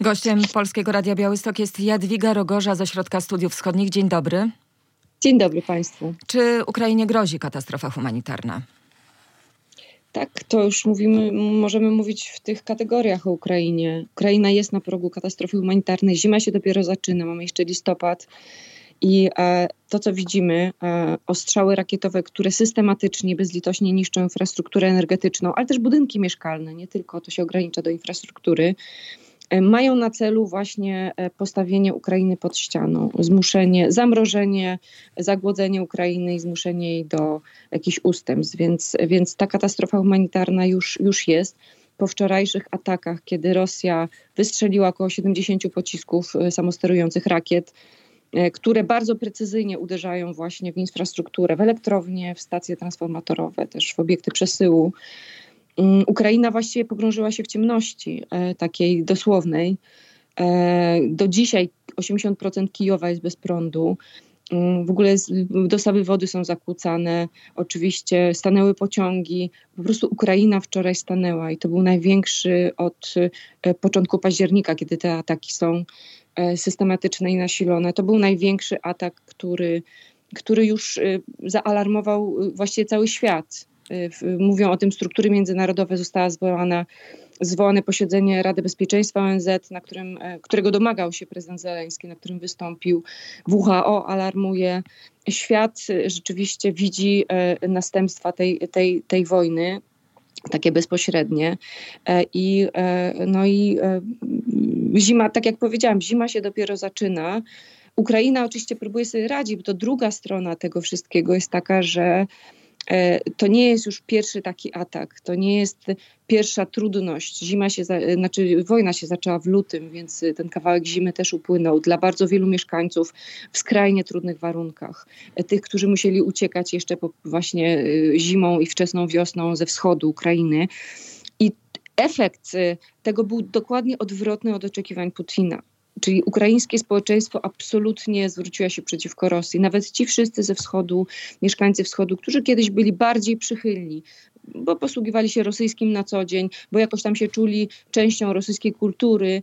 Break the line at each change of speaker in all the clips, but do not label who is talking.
Gościem Polskiego Radia Białystok jest Jadwiga Rogorza z Ośrodka Studiów Wschodnich. Dzień dobry.
Dzień dobry Państwu.
Czy Ukrainie grozi katastrofa humanitarna?
Tak, to już możemy mówić w tych kategoriach o Ukrainie. Ukraina jest na progu katastrofy humanitarnej. Zima się dopiero zaczyna, mamy jeszcze listopad. I to, co widzimy, ostrzały rakietowe, które systematycznie, bezlitośnie niszczą infrastrukturę energetyczną, ale też budynki mieszkalne, nie tylko to się ogranicza do infrastruktury, mają na celu właśnie postawienie Ukrainy pod ścianą, zamrożenie, zagłodzenie Ukrainy i zmuszenie jej do jakichś ustępstw. Więc ta katastrofa humanitarna już jest. Po wczorajszych atakach, kiedy Rosja wystrzeliła około 70 pocisków samosterujących rakiet, które bardzo precyzyjnie uderzają właśnie w infrastrukturę, w elektrownie, w stacje transformatorowe, też w obiekty przesyłu. Ukraina właściwie pogrążyła się w ciemności takiej dosłownej. Do dzisiaj 80% Kijowa jest bez prądu. W ogóle dostawy wody są zakłócane. Oczywiście stanęły pociągi. Po prostu Ukraina wczoraj stanęła i to był największy od początku października, kiedy te ataki są systematyczne i nasilone. To był największy atak, który już zaalarmował właściwie cały świat. Mówią o tym struktury międzynarodowe. Zostało zwołane posiedzenie Rady Bezpieczeństwa ONZ, którego domagał się prezydent Zełenski, na którym wystąpił. WHO alarmuje. Świat rzeczywiście widzi następstwa tej wojny, takie bezpośrednie. I zima, tak jak powiedziałam, zima się dopiero zaczyna. Ukraina oczywiście próbuje sobie radzić, bo to druga strona tego wszystkiego jest taka, że to nie jest już pierwszy taki atak, to nie jest pierwsza trudność. Wojna się zaczęła w lutym, więc ten kawałek zimy też upłynął dla bardzo wielu mieszkańców w skrajnie trudnych warunkach. Tych, którzy musieli uciekać jeszcze właśnie zimą i wczesną wiosną ze wschodu Ukrainy. I efekt tego był dokładnie odwrotny od oczekiwań Putina. Czyli ukraińskie społeczeństwo absolutnie zwróciło się przeciwko Rosji. Nawet ci wszyscy ze wschodu, mieszkańcy wschodu, którzy kiedyś byli bardziej przychylni, bo posługiwali się rosyjskim na co dzień, bo jakoś tam się czuli częścią rosyjskiej kultury,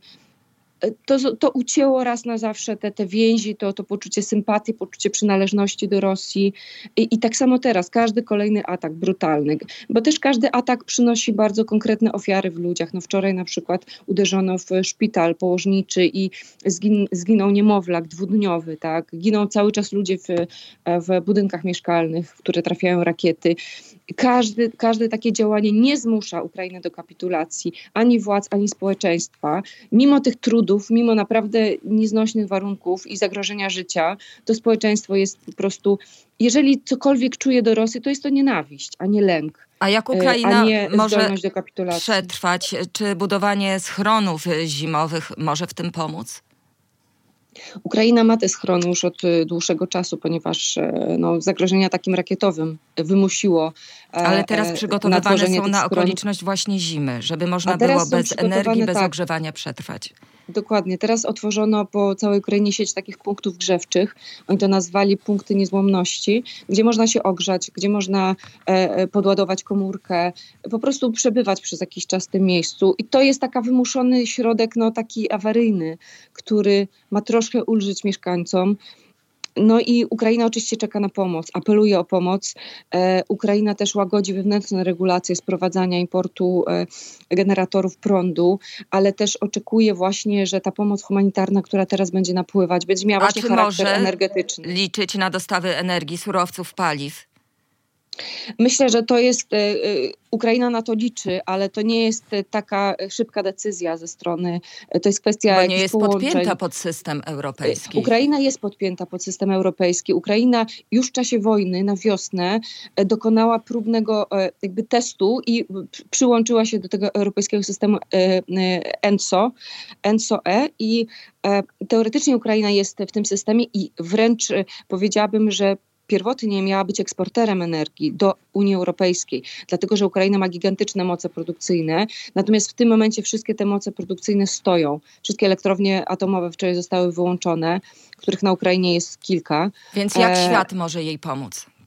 to ucięło raz na zawsze te więzi, to poczucie sympatii, poczucie przynależności do Rosji. I tak samo teraz, każdy kolejny atak brutalny, bo też każdy atak przynosi bardzo konkretne ofiary w ludziach. No wczoraj na przykład uderzono w szpital położniczy i zginął niemowlak dwudniowy, tak? Giną cały czas ludzie w budynkach mieszkalnych, w które trafiają rakiety. Każde takie działanie nie zmusza Ukrainy do kapitulacji, ani władz, ani społeczeństwa. Mimo tych trudów, mimo naprawdę nieznośnych warunków i zagrożenia życia, to społeczeństwo jest po prostu, jeżeli cokolwiek czuje do Rosji, to jest to nienawiść, a nie lęk.
A jak Ukraina może
do kapitulacji.
Przetrwać? Czy budowanie schronów zimowych może w tym pomóc?
Ukraina ma te schrony już od dłuższego czasu, ponieważ zagrożenia takim rakietowym wymusiło.
Ale teraz przygotowywane są na okoliczność właśnie zimy, żeby można było bez energii, bez ogrzewania przetrwać.
Dokładnie. Teraz otworzono po całej Ukrainie sieć takich punktów grzewczych. Oni to nazwali punkty niezłomności, gdzie można się ogrzać, gdzie można podładować komórkę, po prostu przebywać przez jakiś czas w tym miejscu. I to jest taka wymuszony środek, taki awaryjny, który ma troszkę ulżyć mieszkańcom. No i Ukraina oczywiście czeka na pomoc, apeluje o pomoc. Ukraina też łagodzi wewnętrzne regulacje sprowadzania importu generatorów prądu, ale też oczekuje właśnie, że ta pomoc humanitarna, która teraz będzie napływać, będzie miała właśnie charakter energetyczny.
Może liczyć na dostawy energii, surowców, paliw?
Myślę, że to jest, Ukraina na to liczy, ale to nie jest taka szybka decyzja ze strony, to jest kwestia
Bo nie jest podpięta pod system europejski.
Ukraina jest podpięta pod system europejski. Ukraina już w czasie wojny na wiosnę dokonała próbnego testu i przyłączyła się do tego europejskiego systemu ENTSO-E i teoretycznie Ukraina jest w tym systemie i wręcz powiedziałabym, że pierwotnie miała być eksporterem energii do Unii Europejskiej, dlatego że Ukraina ma gigantyczne moce produkcyjne, natomiast w tym momencie wszystkie te moce produkcyjne stoją. Wszystkie elektrownie atomowe wczoraj zostały wyłączone, których na Ukrainie jest kilka.
Więc jak świat może jej pomóc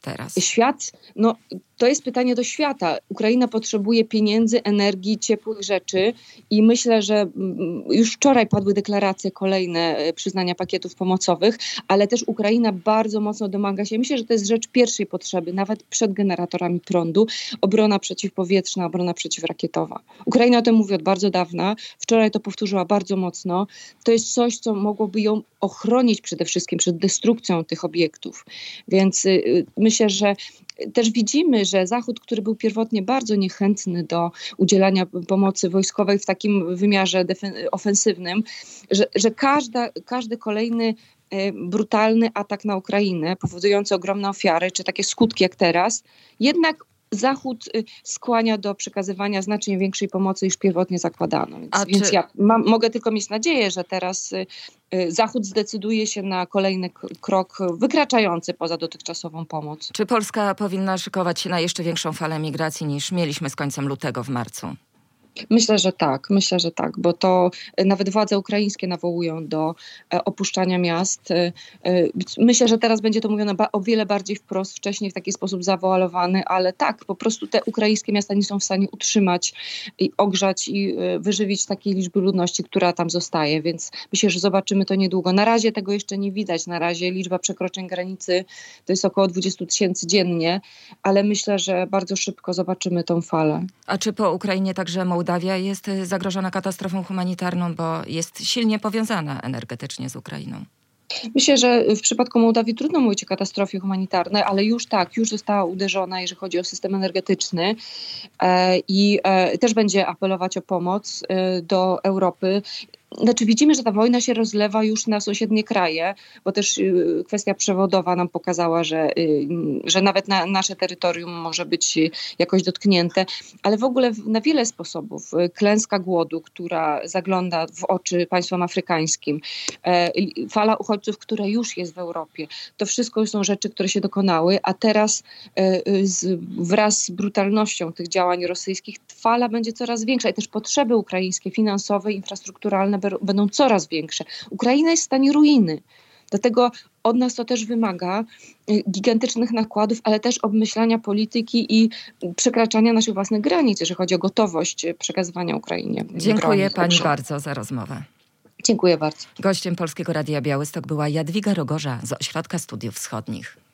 teraz?
Świat, to jest pytanie do świata. Ukraina potrzebuje pieniędzy, energii, ciepłych rzeczy i myślę, że już wczoraj padły deklaracje kolejne przyznania pakietów pomocowych, ale też Ukraina bardzo mocno domaga się. Myślę, że to jest rzecz pierwszej potrzeby, nawet przed generatorami prądu. Obrona przeciwpowietrzna, obrona przeciwrakietowa. Ukraina o tym mówi od bardzo dawna. Wczoraj to powtórzyła bardzo mocno. To jest coś, co mogłoby ją ochronić przede wszystkim przed destrukcją tych obiektów. Więc myślę, że też widzimy, że Zachód, który był pierwotnie bardzo niechętny do udzielania pomocy wojskowej w takim wymiarze ofensywnym, że każdy kolejny brutalny atak na Ukrainę, powodujący ogromne ofiary, czy takie skutki jak teraz, jednak Zachód skłania do przekazywania znacznie większej pomocy niż pierwotnie zakładano. Więc ja mogę tylko mieć nadzieję, że teraz Zachód zdecyduje się na kolejny krok wykraczający poza dotychczasową pomoc.
Czy Polska powinna szykować się na jeszcze większą falę migracji niż mieliśmy z końcem lutego w marcu?
Myślę, że tak, bo to nawet władze ukraińskie nawołują do opuszczania miast. Myślę, że teraz będzie to mówione o wiele bardziej wprost, wcześniej w taki sposób zawoalowany, ale tak, po prostu te ukraińskie miasta nie są w stanie utrzymać i ogrzać i wyżywić takiej liczby ludności, która tam zostaje, więc myślę, że zobaczymy to niedługo. Na razie tego jeszcze nie widać, na razie liczba przekroczeń granicy to jest około 20 000 dziennie, ale myślę, że bardzo szybko zobaczymy tą falę.
A czy po Ukrainie także Mołdawia jest zagrożona katastrofą humanitarną, bo jest silnie powiązana energetycznie z Ukrainą?
Myślę, że w przypadku Mołdawii trudno mówić o katastrofie humanitarnej, ale już została uderzona, jeżeli chodzi o system energetyczny i też będzie apelować o pomoc do Europy. Znaczy widzimy, że ta wojna się rozlewa już na sąsiednie kraje, bo też kwestia przewodowa nam pokazała, że nawet nasze terytorium może być jakoś dotknięte, ale w ogóle na wiele sposobów. Klęska głodu, która zagląda w oczy państwom afrykańskim, fala uchodźców, która już jest w Europie. To wszystko są rzeczy, które się dokonały, a teraz wraz z brutalnością tych działań rosyjskich fala będzie coraz większa i też potrzeby ukraińskie, finansowe, infrastrukturalne będą coraz większe. Ukraina jest w stanie ruiny. Dlatego od nas to też wymaga gigantycznych nakładów, ale też obmyślania polityki i przekraczania naszych własnych granic, jeżeli chodzi o gotowość przekazywania Ukrainie.
Dziękuję pani bardzo za rozmowę.
Dziękuję bardzo.
Gościem Polskiego Radia Białystok była Jadwiga Rogorza z Ośrodka Studiów Wschodnich.